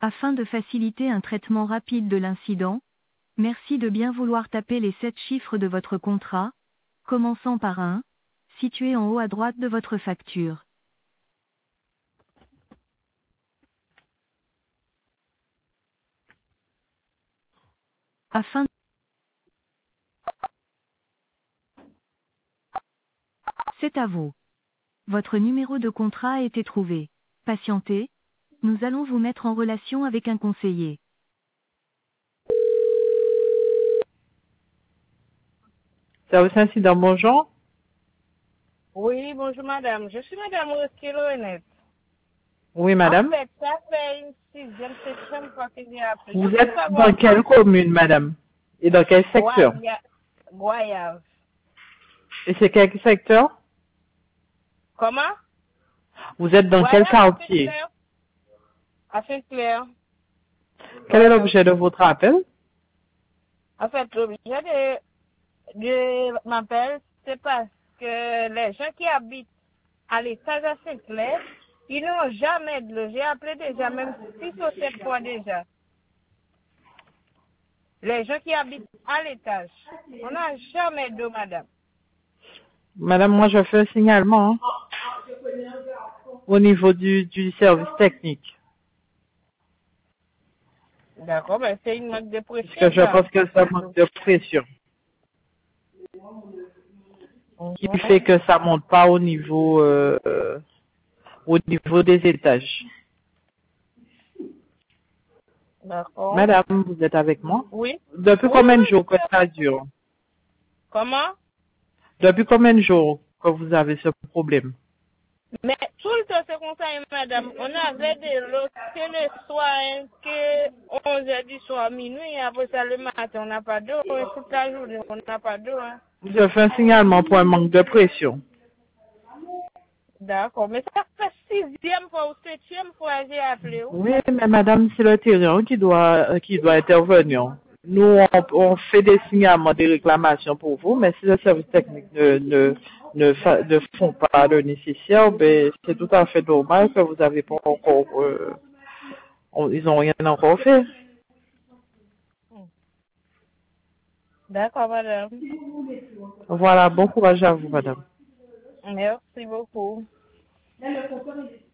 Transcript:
Afin de faciliter un traitement rapide de l'incident, merci de bien vouloir taper les 7 chiffres de votre contrat, commençant par 1, situé en haut à droite de votre facture. Afin C'est à vous. Votre numéro de contrat a été trouvé. Patientez, nous allons vous mettre en relation avec un conseiller. Service incident, bonjour. Oui, bonjour madame. Je suis madame Rosquet-Lorenette. Oui, En madame. fait, ça fait une sixième, septième fois que j'ai appelé. Vous Je peux êtes dans savoir quelle commune, madame? Et dans quel secteur? Goyave. Et c'est quel secteur? Comment? Vous êtes dans quel Goyave à quartier? Saint-Clair. À Saint-Clair. Quel est Goyave. l'objet de votre appel? En fait, l'objet de m'appel, c'est parce que les gens qui habitent à l'étage à Saint-Clair, ils n'ont jamais de l'eau. J'ai appelé déjà, même 6 ou 7 fois déjà. Les gens qui habitent à l'étage, on n'a jamais d'eau, madame. Madame, moi, je fais un signalement au niveau du service technique. D'accord, ben c'est une marque de Parce que pression, je ça. pense que ça manque de pression. Qui Mhm. fait que ça monte pas au niveau des étages. D'accord. Madame, vous êtes avec moi? Oui. Depuis Oui, combien de oui, jours que je ça suis. dure? Comment? Depuis combien de jours que vous avez ce problème? Mais tout le temps, c'est comme ça, madame. On avait de l'eau que le soir, hein, que 11 heures du soir, minuit, et après ça, le matin, on n'a pas d'eau. Et toute la journée, on n'a pas d'eau. Hein. Je fais un signalement pour un manque de pression. D'accord. Mais ça fait sixième fois ou septième fois que j'ai appelé. Oui, mais madame, c'est le terrain qui doit intervenir. Nous, on fait des signalements, des réclamations pour vous, mais si le service technique ne font pas le nécessaire, ben, c'est tout à fait normal que vous avez pas encore, ils ont rien encore fait. D'accord, madame. Voilà, bon courage à vous, madame. Merci beaucoup.